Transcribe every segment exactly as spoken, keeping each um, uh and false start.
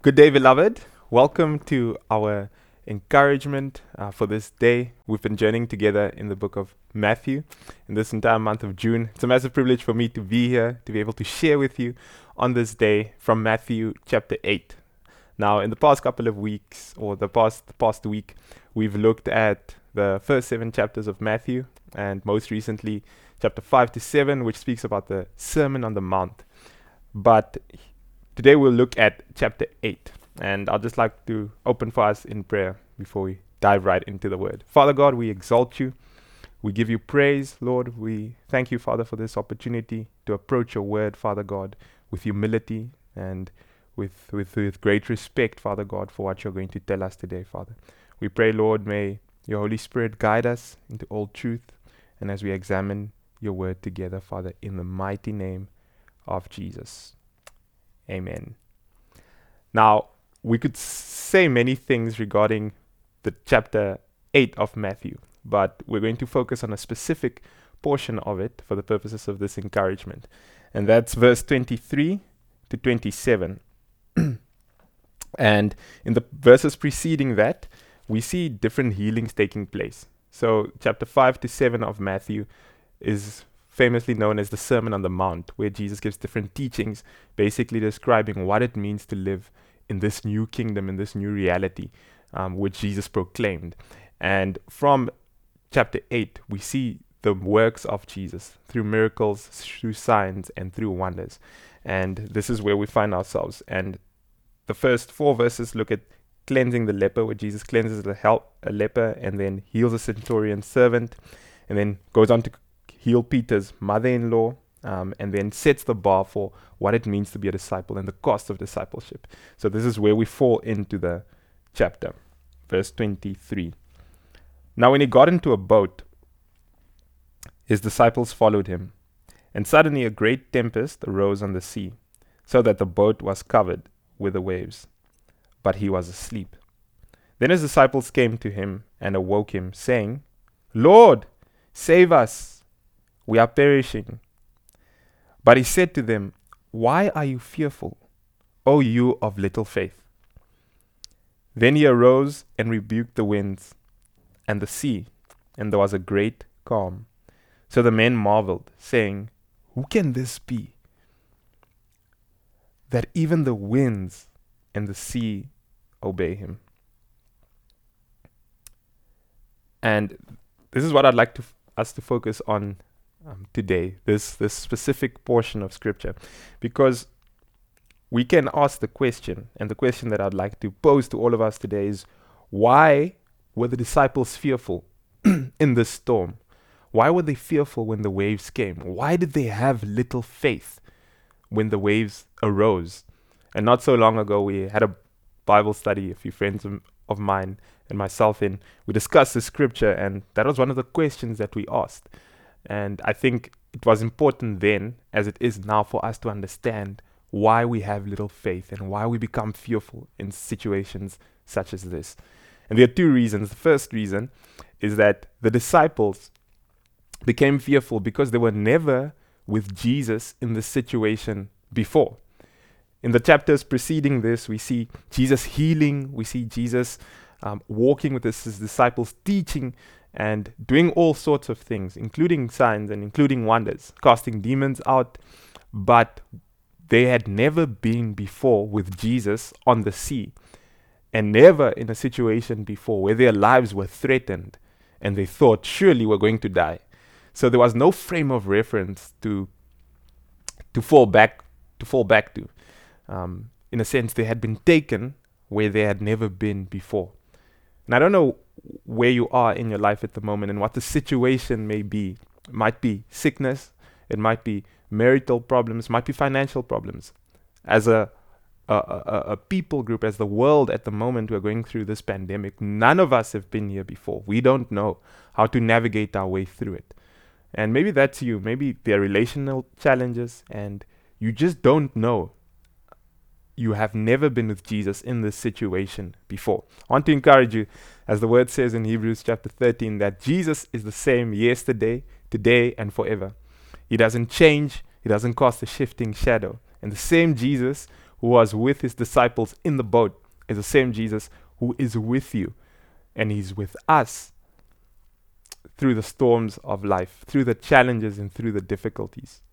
Good day, beloved. Welcome to our encouragement uh, for this day. We've been journeying together in the book of Matthew in this entire month of June. It's a massive privilege for me to be here, to be able to share with you on this day from Matthew chapter eight. Now, in the past couple of weeks, or the past the past week, we've looked at the first seven chapters of Matthew, and most recently, chapter five to seven, which speaks about the Sermon on the Mount. But today we'll look at chapter eight, and I'll just like to open for us in prayer before we dive right into the word. Father God, we exalt you. We give you praise, Lord. We thank you, Father, for this opportunity to approach your word, Father God, with humility and with, with, with great respect, Father God, for what you're going to tell us today, Father. We pray, Lord, may your Holy Spirit guide us into all truth, and as we examine your word together, Father, in the mighty name of Jesus. Amen. Now, we could say many things regarding the chapter eight of Matthew, but we're going to focus on a specific portion of it for the purposes of this encouragement. And that's verse twenty-three to twenty-seven. And in the verses preceding that, we see different healings taking place. So chapter five to seven of Matthew is famously known as the Sermon on the Mount, where Jesus gives different teachings, basically describing what it means to live in this new kingdom, in this new reality, um, which Jesus proclaimed. And from chapter eight, we see the works of Jesus through miracles, through signs, and through wonders. And this is where we find ourselves. And the first four verses look at cleansing the leper, where Jesus cleanses the hel- a leper and then heals a centurion's servant, and then goes on to heal Peter's mother-in-law, um, and then sets the bar for what it means to be a disciple and the cost of discipleship. So this is where we fall into the chapter. Verse twenty-three. Now when he got into a boat, his disciples followed him, and suddenly a great tempest arose on the sea, so that the boat was covered with the waves, but he was asleep. Then his disciples came to him and awoke him, saying, "Lord, save us! We are perishing." But he said to them, "Why are you fearful, O you of little faith?" Then he arose and rebuked the winds and the sea, and there was a great calm. So the men marveled, saying, "Who can this be, that even the winds and the sea obey him?" And this is what I'd like to f- us to focus on Um, today, this this specific portion of scripture, because we can ask the question, and the question that I'd like to pose to all of us today is, why were the disciples fearful in this storm? Why were they fearful when the waves came? Why did they have little faith when the waves arose? And not so long ago, we had a Bible study, a few friends of, of mine and myself in, we discussed the scripture, and that was one of the questions that we asked. And I think it was important then, as it is now, for us to understand why we have little faith and why we become fearful in situations such as this. And there are two reasons. The first reason is that the disciples became fearful because they were never with Jesus in this situation before. In the chapters preceding this, we see Jesus healing, we see Jesus um, walking with his, his disciples, teaching and doing all sorts of things, including signs and including wonders, casting demons out. But they had never been before with Jesus on the sea, and never in a situation before where their lives were threatened and they thought, surely we're going to die. So there was no frame of reference to to fall back to fall back to. Um, in a sense, they had been taken where they had never been before. And I don't know where you are in your life at the moment and what the situation may be. It might be sickness, it might be marital problems, might be financial problems. As a, a, a, a people group, as the world at the moment, we're going through this pandemic. None of us have been here before. We don't know how to navigate our way through it. And maybe that's you. Maybe there are relational challenges and you just don't know. You have never been with Jesus in this situation before. I want to encourage you, as the word says in Hebrews chapter thirteen, that Jesus is the same yesterday, today, and forever. He doesn't change. He doesn't cast a shifting shadow. And the same Jesus who was with his disciples in the boat is the same Jesus who is with you, and he's with us through the storms of life, through the challenges and through the difficulties.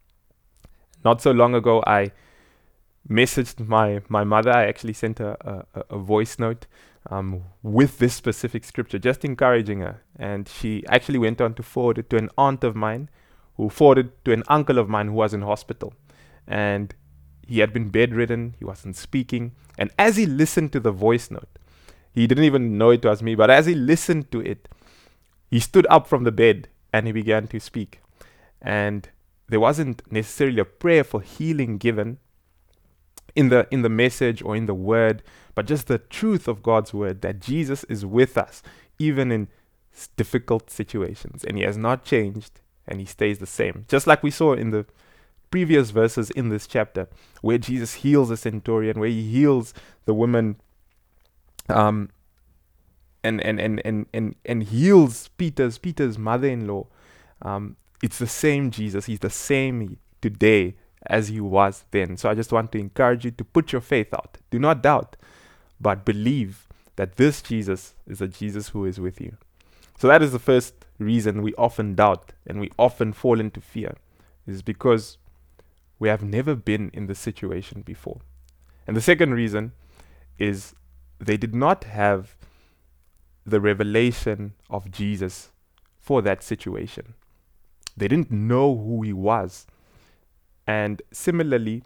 Not so long ago, I messaged my, my mother. I actually sent her a, a, a voice note um, with this specific scripture, just encouraging her. And she actually went on to forward it to an aunt of mine, who forwarded to an uncle of mine who was in hospital. And he had been bedridden, he wasn't speaking. And as he listened to the voice note, he didn't even know it was me, but as he listened to it, he stood up from the bed and he began to speak. And there wasn't necessarily a prayer for healing given in the in the message or in the word, but just the truth of God's word, that Jesus is with us even in s- difficult situations, and he has not changed, and he stays the same. Just like we saw in the previous verses in this chapter, where Jesus heals a centurion, where he heals the woman, um, and and and and and, and heals Peter's Peter's mother-in-law. Um, it's the same Jesus. He's the same today as he was then. So I just want to encourage you to put your faith out. Do not doubt, but believe that this Jesus is a Jesus who is with you. So that is the first reason we often doubt and we often fall into fear, is because we have never been in this situation before. And the second reason is they did not have the revelation of Jesus for that situation. They didn't know who he was. And similarly,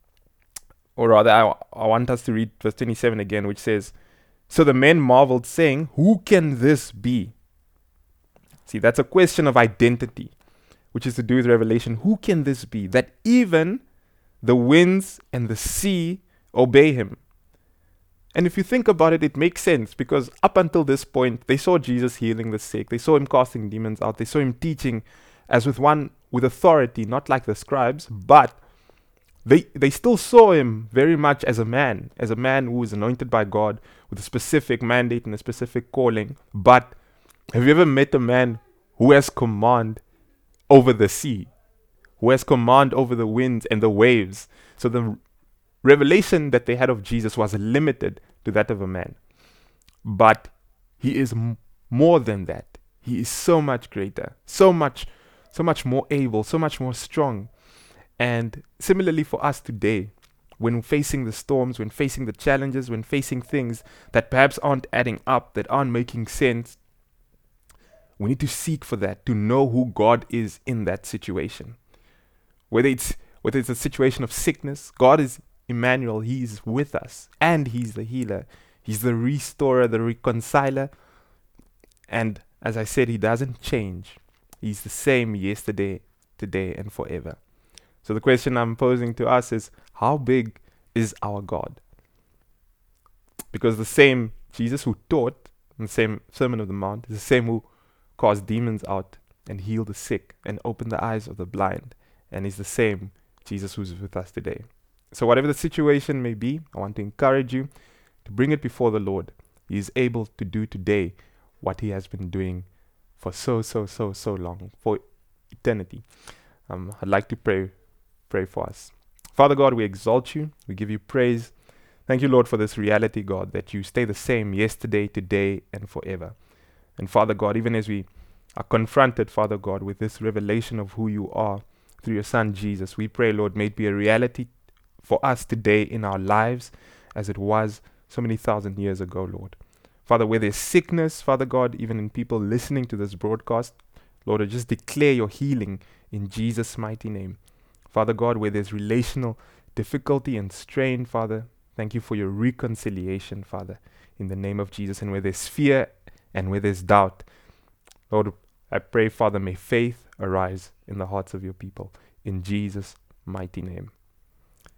or rather, I, I want us to read verse twenty-seven again, which says, "So the men marveled, saying, 'Who can this be?'" See, that's a question of identity, which is to do with revelation. Who can this be, that even the winds and the sea obey him? And if you think about it, it makes sense, because up until this point, they saw Jesus healing the sick. They saw him casting demons out. They saw him teaching as with one with authority, not like the scribes, but they they still saw him very much as a man, as a man who is anointed by God with a specific mandate and a specific calling. But have you ever met a man who has command over the sea, who has command over the winds and the waves? So the revelation that they had of Jesus was limited to that of a man. But he is m- more than that. He is so much greater, so much so much more able, so much more strong. And similarly for us today, when facing the storms, when facing the challenges, when facing things that perhaps aren't adding up, that aren't making sense, we need to seek for that, to know who God is in that situation. Whether it's whether it's a situation of sickness, God is Emmanuel. He is with us, and he's the healer. He's the restorer, the reconciler. And as I said, he doesn't change. He's the same yesterday, today, and forever. So the question I'm posing to us is, how big is our God? Because the same Jesus who taught in the same Sermon of the Mount is the same who cast demons out and healed the sick and opened the eyes of the blind, and is the same Jesus who's with us today. So whatever the situation may be, I want to encourage you to bring it before the Lord. He is able to do today what he has been doing for so, so, so, so long, for eternity. Um, I'd like to pray, pray for us. Father God, we exalt you. We give you praise. Thank you, Lord, for this reality, God, that you stay the same yesterday, today, and forever. And Father God, even as we are confronted, Father God, with this revelation of who you are through your Son, Jesus, we pray, Lord, may it be a reality for us today in our lives as it was so many thousand years ago, Lord. Father, where there's sickness, Father God, even in people listening to this broadcast, Lord, I just declare your healing in Jesus' mighty name. Father God, where there's relational difficulty and strain, Father, thank you for your reconciliation, Father, in the name of Jesus. And where there's fear and where there's doubt, Lord, I pray, Father, may faith arise in the hearts of your people. In Jesus' mighty name.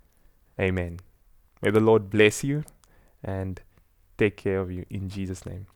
Amen. May the Lord bless you and take care of you in Jesus' name.